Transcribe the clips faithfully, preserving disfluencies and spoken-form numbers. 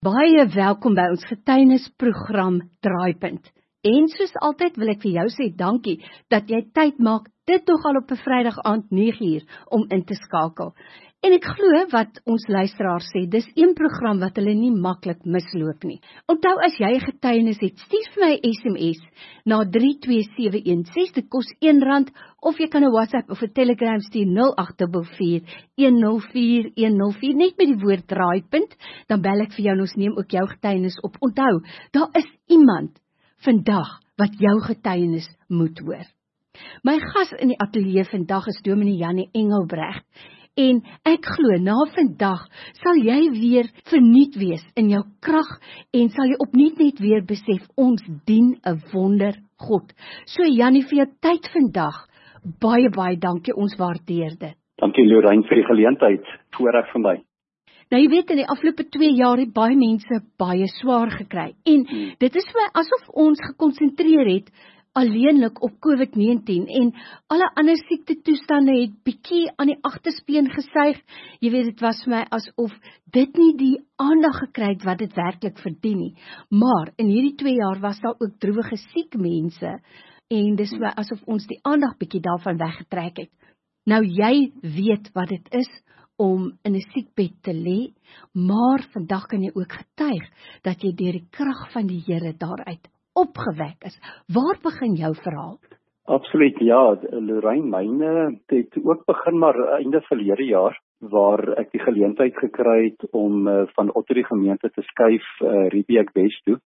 Baie welkom by ons getuienisprogram Draaipunt. En soos altyd wil ek vir jou sê dankie dat jy tyd maak, dit nogal op 'n Vrydag aand nege uur om in te skakel. En ek glo wat ons luisteraars sê, dis een program wat hulle nie maklik misloop nie. Onthou as jy 'n getuienis het, stuur vir my 'n S M S na drie twee sewe een ses, dit kos een rand, of jy kan 'n WhatsApp of 'n Telegram stuur nul agt vier vier een nul vier een nul vier, net met die woord draaipunt, dan bel ek vir jou en ons neem ook jou getuienis op. Onthou, daar is iemand vandag wat jou getuienis moet hoor. My gas in die ateljee vandag is Dominee Jannie Engelbrecht. En ek glo, na vandag sal jy weer vernuut wees in jou krag en sal jy opnuut net weer besef, ons dien 'n wonder God. So Jannie, vir jou tyd vandag, baie baie dankie, ons waardeer dit. Dankie Lorraine vir die geleentheid, voorreg vir my. Nou jy weet, in die afgelope twee jaar het baie mense baie swaar gekry. En hmm. dit is vir asof ons gekonsentreer het alleenlik op COVID negentien en alle ander siektetoestande het bietjie aan die agterspeen gesuig. Jy weet, dit was vir my asof dit nie die aandag gekry het wat dit werklik verdien nie. Maar in hierdie twee jaar was daar ook droewige siek mense en dis vir asof ons die aandag bietjie daarvan weggetrek het. Nou jy weet wat dit is om in 'n siekbed te lê, maar vandag kan jy ook getuig dat jy deur die krag van die Here daaruit opgewek is. Waar begin jou verhaal? Absoluut, ja, Lorraine, myne het ook begin maar einde verlede jaar, waar ek die geleentheid gekry het om uh, van Otterie gemeente te skuif uh, Riebeek Wes toe.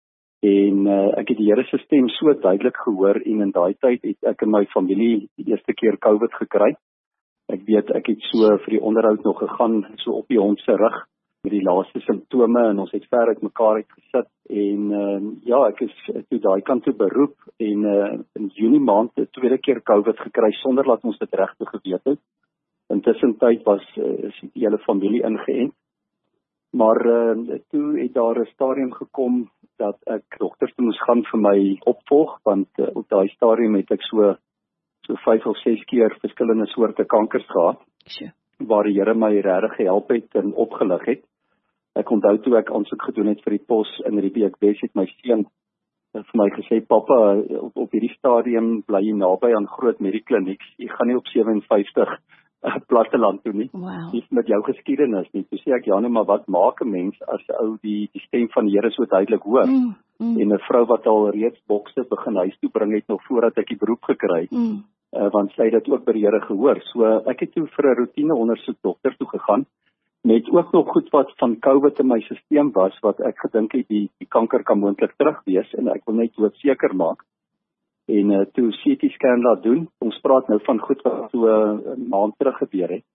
En uh, ek het die Here se stem so duidelik gehoor en in daai tyd het ek in my familie die eerste keer COVID gekry. Ek weet, ek het so vir die onderhoud nog gegaan, so op die hond se rug, met die laaste simptome en ons het ver uit mekaar uit gesit en uh, ja, ek is toe daai kant toe beroep en uh, in Junie maand die tweede keer COVID gekry sonder dat ons dit regtig geweet het. Intussen tyd was uh, die hele familie ingeënt. Maar uh, toe het daar 'n stadium gekom dat ek dokters toe moes gaan vir my opvolg, want uh, op daai stadium het ek so so vyf of ses keer verskillende soorte kankers gehad. Sure. Waar die Here my regtig gehelp het en opgelig het. Ek onthou toe ek aansoek gedoen het vir die pos in Riebeek Wes, het my seun vir my gesê, pappa, op, op hierdie stadium bly jy naby aan groot medikliniek, jy gaan nie op sewe en vyftig uh, platteland toe nie, wow. nie met jou geskiedenis nie. Toe sê ek, ja nee, maar wat maak 'n mens as ou die, die stem van die Here so duidelik hoor? Mm, mm. En 'n vrou wat al reeds bokse begin huis toe bring het nog voordat ek die beroep gekry het. Mm. Uh, want sy het dit ook by die Here gehoor. So uh, ek het toe vir 'n roetine ondersoek dokter toe gegaan, met ook nog goed wat van COVID in my stelsel was, wat ek gedink het die, die kanker kan moontlik terug wees, en ek wil net doodseker maak. En uh, toe C T scan laat doen, ons praat nou van goed wat so 'n uh, maand terug gebeur het.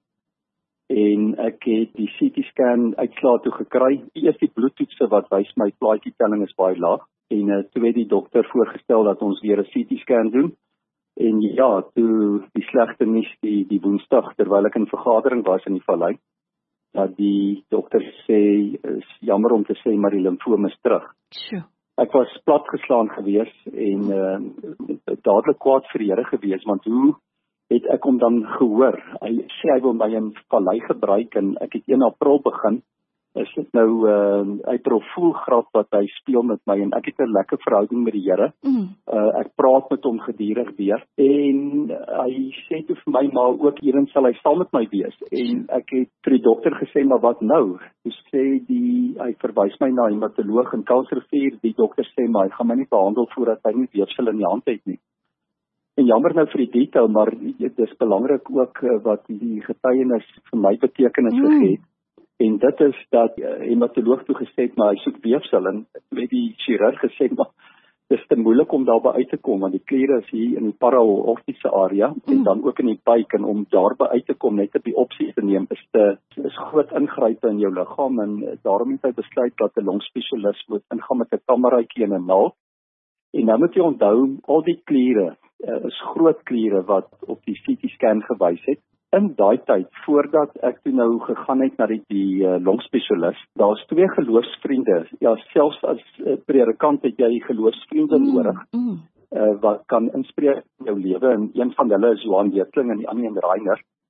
En ek het die C T scan uitslae toe gekry, eers die bloedtoetse wat wys my plaatjietelling is baie laag, en uh, toe het die dokter voorgestel dat ons weer 'n C T scan doen. En ja, toe die slegte nuus die, die woensdag, terwyl ek in vergadering was in die vallei, dat die dokter sê, is jammer om te sê, maar die limfoom is terug. Sure. Ek was platgeslaan gewees en uh, dadelik kwaad vir die Here gewees, want hoe het ek hom dan gehoor? Hy sê hy wil my in vallei gebruik en ek het een April begin, is dit nou uh, April voelgrap wat hy speel met my en ek het 'n lekker verhouding met die Here. Mm. Uh, ek praat met hom gedurig weer en uh, hy sê toe vir my, maar ook hierin sal hy saam met my wees. En ek het vir die dokter gesê, maar wat nou? Toe sê die, hy verwys my na 'n hematoloog in Kuilsrivier, die dokter sê, maar hy gaan my nie behandel voordat hy nie weefsel in die hand het nie. En jammer nou vir die detail, maar dit is belangrik ook uh, wat die getuienis vir my betekenis mm. gegee het. En dit is dat uh, hematoloog toe gesê het, maar hy soek weefsel, en met die chirurg gesê, maar dit is te moeilik om daarby uit te kom, want die kliere is hier in die paraortiese area, mm. en dan ook in die buik, en om daarby uit te kom, net 'n biopsie te neem, is te, is groot ingrype in jou liggaam, en uh, daarom het hy besluit dat 'n longspesialis moet ingaan met 'n kameraitjie en 'n naald. En nou moet jy onthou, al die kliere, uh, is groot kliere wat op die C T scan gewys het. In daai tyd, voordat ek toe nou gegaan het na die, die uh, longspesialis, daar's twee geloofsvriende. Ja, selfs as uh, predikant het jy geloofsvriende mm, nodig, mm. Uh, wat kan inspreek in jou lewe, en een van hulle is Johan Weertling en die ander een Reiner.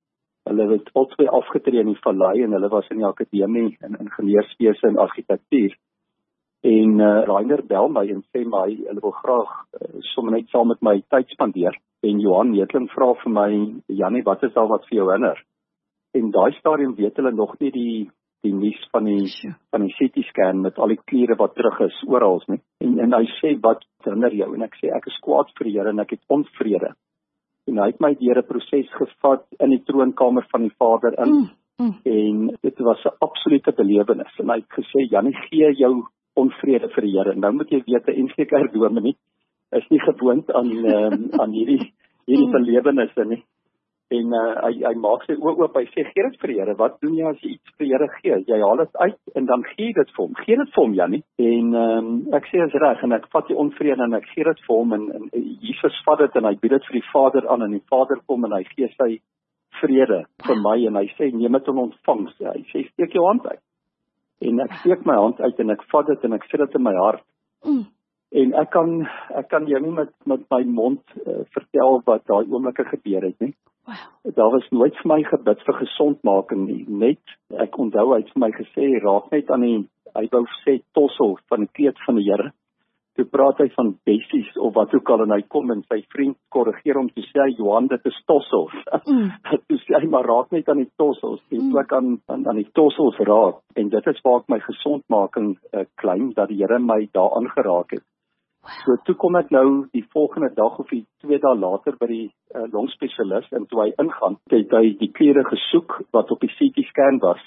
Hulle het al twee afgetree in die vallei en hulle was in die akademie in ingenieurswese en argitektuur. En uh, Rainer bel my en sê my, hulle wil graag uh, sommer net saam met my tyd spandeer. En Johan Neetling vra vir my, Jannie, wat is daar wat vir jou hinder? En daai stadium weet hulle nog nie die die nuus van die van die C T scan met al die kliere wat terug is oral nie. En en hy sê, wat hinder jou? En ek sê, ek is kwaad vir die Here en ek het onvrede. En hy het my deur 'n proses gevat in die troonkamer van die Vader in. Mm, mm. En dit was 'n absolute belewenis. En hy het gesê, Jannie, gee jou onvrede vir die Here. Nou moet jy weet, 'n N G Kerk-dominee is nie gewoond aan um, aan hierdie hierdie mm. belewennisse nie. En uh, hy hy maak sy oë oop, hy sê, gee dit vir die Here. Wat doen jy as jy iets vir die Here gee? Jy haal dit uit en dan gee jy dit vir hom. Gee dit vir hom, Jannie. En um, ek sê, is reg, en ek vat die onvrede en ek gee dit vir hom, en, en Jesus vat dit en hy bied dit vir die Vader aan, en die Vader kom en hy gee sy vrede vir my, en hy sê, neem dit in ontvangs. Hy sê, steek jou hand uit. En ek steek my hand uit en ek vat dit en ek sit dit in my hart. Mm. En ek kan ek kan jou nie met met my mond uh, vertel wat daai oomblikke gebeur het nie. Wow. Daar was nooit vir my gebid vir gesondmaking nie. Net ek onthou hy het vir my gesê, raak net aan die, hy wou sê tossel van die kleed van die Here. Toe praat hy van bessies of wat ook al, en hy kom en sy vriend korrigeer hom toe sê hy, Johan, dit is tossels. Mm. Toe sê hy, maar raak net aan die tossels. En mm. toe ek aan, aan, aan die tossels raak. En dit is waar ek my gesondmaking uh, klein, dat die Here my daar aangeraak het. Wow. So toe kom ek nou die volgende dag of die twee dae later by die uh, longspesialist, en toe hy ingaan, het hy die kliere gesoek wat op die C T scan was.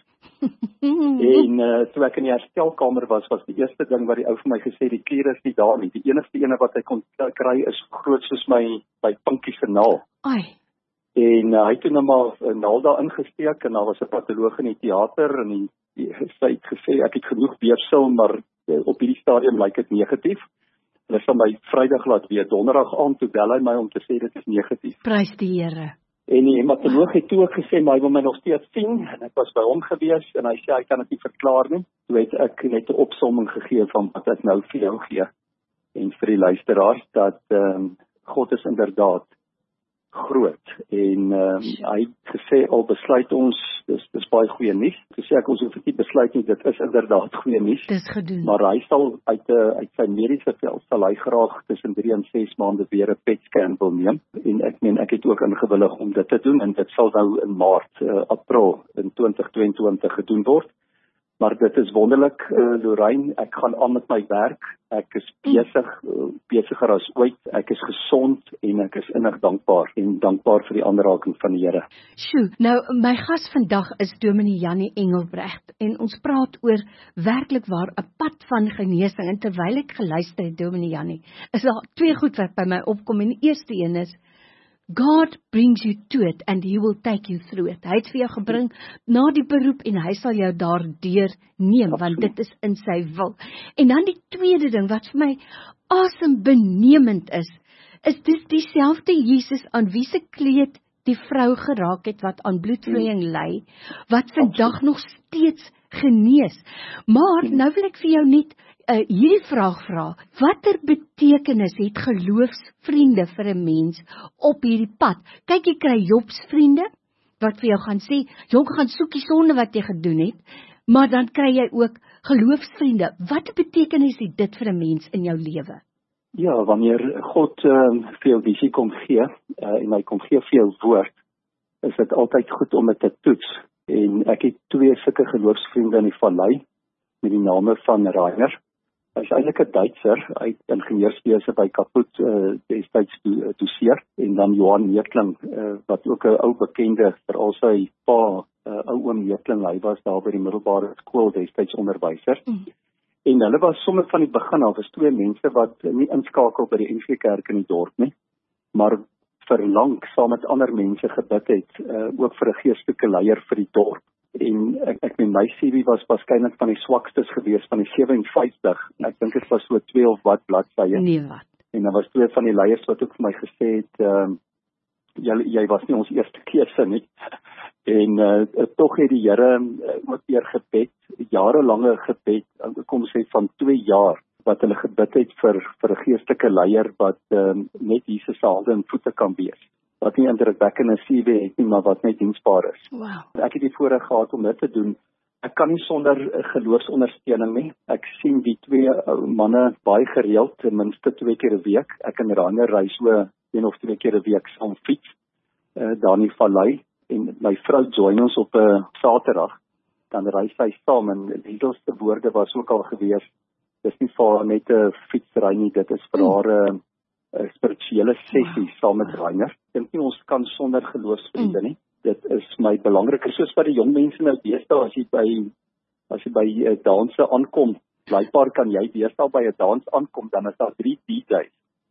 En uh, toe ek in die herstelkamer was, was die eerste ding wat die ou vir my gesê, die kliere is nie daar nie. Die enigste ene wat hy kon kry is groot soos my, my pinkie se naal. Ai. En uh, hy het toe nou maar 'n naal daar ingesteek, en daar was 'n patoloog in die teater, en die, die, sy het gesê, ek het genoeg weefsel, maar uh, op hierdie stadium lyk dit negatief. Hulle sal my Vrydag laat weet, donderdag aand toe bel hy my om te sê dit is negatief. Prys die Here. En die hematoloog het toe ook gesê, maar hy wil my nog steeds sien, en ek was by hom gewees, en hy sê, hy kan dit nie verklaar nie. Toe het ek net 'n opsomming gegee van wat ek nou vir jou gee, en vir die luisteraars, dat um, God is inderdaad groot, en um, hy het gesê, al besluit ons, dis, dis baie goeie nuus, toe sê ek, ons hoef nie besluit nie, dit is inderdaad goeie nuus, dis gedoen, maar hy sal uit, uh, uit sy mediese veld, sal hy graag tussen drie en ses maande weer 'n P E T scan wil neem, en ek meen, ek het ook ingewillig om dit te doen, en dit sal nou in Maart, uh, April in twintig tweeëntwintig gedoen word. Maar dit is wonderlik, uh, Lorraine, ek gaan aan met my werk, ek is besig, uh, besiger as ooit, ek is gesond en ek is innig dankbaar en dankbaar vir die aanraking van die Here. Sjoe, nou my gas vandag is Dominee Jannie Engelbrecht en ons praat oor werklik waar 'n pad van genesing, en terwyl ek geluister het, Dominee Jannie, is daar twee goed wat by my opkom, en die eerste een is, God brings you to it and he will take you through it. Hy het vir jou gebring na die beroep en hy sal jou daardeur neem, want dit is in sy wil. En dan die tweede ding wat vir my asembenemend is, is dis dieselfde Jesus aan wie se kleed die vrou geraak het wat aan bloedvloeiing ly, wat vandag nog steeds genees. Maar nou wil ek vir jou net uh, hierdie vraag vra, watter betekenis het geloofsvriende vir 'n mens op hierdie pad? Kyk, jy kry Jobsvriende, wat vir jou gaan sê, jy gaan soek die sonde wat jy gedoen het, maar dan kry jy ook geloofsvriende. Watter betekenis het dit vir 'n mens in jou lewe? Ja, wanneer God uh, vir jou visie kom gee, uh, en hy kom gee vir jou woord, is dit altyd goed om dit te toets. En ek het twee sulke geloofsvriende in die vallei, met die name van Rainer. Hy is eintlik 'n Duitser, hy het ingenieurswese by Kaput uh, destyds do, doseer, en dan Johan Neetling, uh, wat ook 'n ou bekende, veral sy pa, uh, ou oom Neetling, hy was daar by die middelbare skool destyds onderwyser. Mm. En hulle was sommer van die begin af, was twee mense wat nie inskakel by die N G Kerk in die dorp nie, maar verlang saam met ander mense gebid het, uh, ook vir 'n geestelike leier vir die dorp. En ek, ek met my C V was waarskynlik van die swakstes gewees van die sewe en vyftig. Ek dink dit was so twee of wat bladsye. Nee, wat? En daar was twee van die leiers wat ook vir my gesê het, uh, jy, jy was nie ons eerste keuse nie. En uh, tog het die Here uh, ook weer gebed, jarelange gebed, kom sê van twee jaar, wat hulle gebid het vir vir 'n geestelike leier wat um, net Jesus se hande en voete kan wees. wat nie indrukwekkende C V het nie, maar wat net diensbaar is. Wow. Ek het die voorreg gehad om dit te doen. Ek kan nie sonder geloofsondersteuning nie. Ek sien die twee manne baie gereeld, ten minste twee keer 'n week. Ek en Rainer ry so een of twee keer 'n week saam fiets uh, daar in die vallei, en my vrou join ons op 'n uh, Saterdag, dan ry sy saam, en die enkelste woorde was ook al gewees, dis nie vir haar net 'n fietsry nie, dit is vir haar 'n uh, spirituele sessie wow. saam met Rainer. Ek dink nie ons kan sonder geloofsvriende mm. nie. Dit is my belangrik, soos by die jong mense nou deesdae, as jy by as jy by 'n uh, danse aankom, blykbaar kan jy deesdae by 'n dans aankom, dan is daar drie D J's.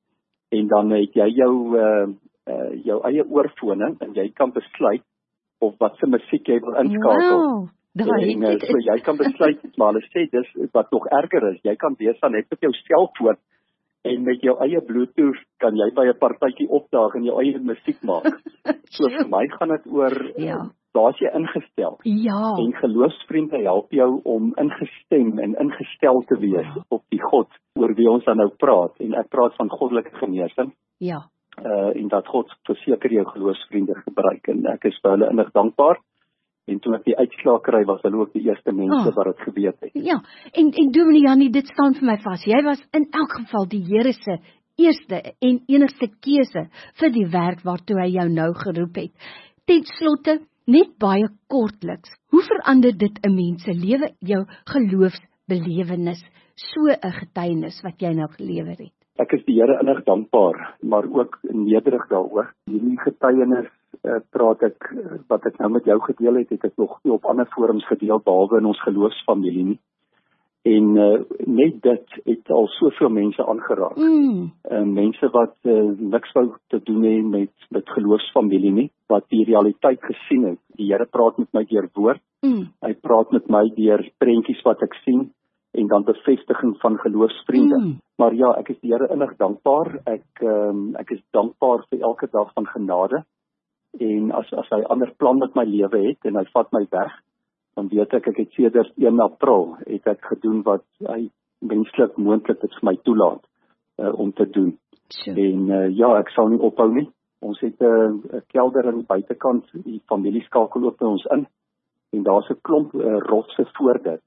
En dan het jy jou uh, uh, jou eie oorfone, en jy kan besluit of wat se musiek jy wil inskakel. Wow. En uh, so jy kan besluit, maar hulle sê dis wat nog erger is, jy kan deesdae net met jou selfoon en met jou eie Bluetooth kan jy by 'n partytjie opdaag en jou eie musiek maak. So vir my gaan dit oor ja. Daar's jy ingestel. Ja. En geloofsvriende help jou om ingestem en ingestel te wees ja. op die God oor wie ons dan nou praat. En ek praat van goddelike genesing. Ja. Uh, en dat God verseker jou geloofsvriende gebruik. En ek is vir hulle innig dankbaar. En toe ek die uitslaag kry, was hulle ook die eerste mense oh. wat dit geweet het. Ja, en, en Dominee Jannie, dit staan vir my vas. Jy was in elk geval die Here se eerste en enigste keuse vir die werk waartoe hy jou nou geroep het. Ten slotte, net baie kortliks, hoe verander dit 'n mens se lewe, jou geloofsbelewenis, so 'n getuienis wat jy nou gelewer het? Ek is die Here innig dankbaar, maar ook nederig daaroor. Hierdie getuienis uh, praat ek, uh, wat ek nou met jou gedeel het, het ek nog nie op ander forums gedeel, behalwe in ons geloofsfamilie nie. En uh, net dit het al soveel mense aangeraak. Mm. Uh, mense wat uh, niks wou te doen hê met, met geloofsfamilie nie, wat die realiteit gesien het. Die Here praat met my deur woord, mm. hy praat met my deur prentjies wat ek sien, en dan bevestiging van geloofsvriende. Mm. Maar ja, ek is die Here innig dankbaar. Ek um, ek is dankbaar vir elke dag van genade. En as as hy ander plan met my lewe het en hy vat my weg, dan weet ek ek het sedert een April het ek gedoen wat hy menslik moontlik dit vir my toelaat uh, om te doen. Sure. En uh, ja, ek sal nie ophou nie. Ons het 'n uh, kelder aan die buitekant, die familie skakel ook by ons in. En daar's 'n klomp uh, rotse voor dit.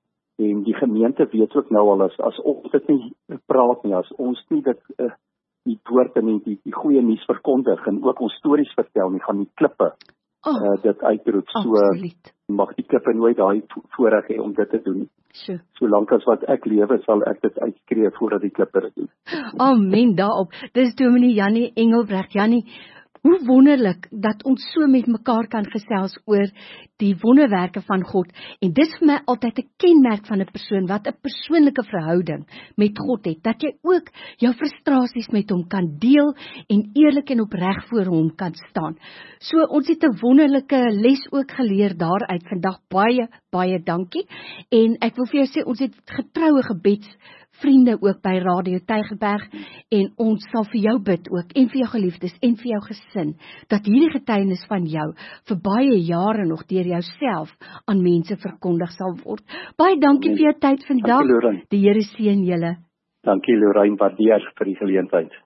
En die gemeente weet ook nou al, as, as ons dit nie praat nie, as ons nie dit, uh, die woord en die, die, die goeie nuus verkondig, en ook ons stories vertel nie, gaan die klippe oh, uh, dit uitroep. So absoluut. Mag die klippe nooit daai voorreg hê om dit te doen. Sure. Solank as wat ek lewe, sal ek dit uitskree voordat die klippe dit doen. Amen daarop. Dis Dominee Jannie Engelbrecht. Jannie, hoe wonderlik dat ons so met mekaar kan gesels oor die wonderwerke van God. En dis vir my altyd 'n kenmerk van 'n persoon wat 'n persoonlike verhouding met God het, dat jy ook jou frustrasies met hom kan deel en eerlik en opreg voor hom kan staan. So ons het 'n wonderlike les ook geleer daaruit vandag. Baie baie dankie. En ek wil vir jou sê, ons het getroue gebedsvriende ook by Radio Tygerberg, en ons sal vir jou bid ook, en vir jou geliefdes, en vir jou gesin, dat hierdie getuienis van jou vir baie jare nog deur jouself aan mense verkondig sal word. Baie dankie Amen. Vir jou tyd vandag. Dankie, die Here seën julle. Dankie Lorraine, waardeer vir die geleentheid.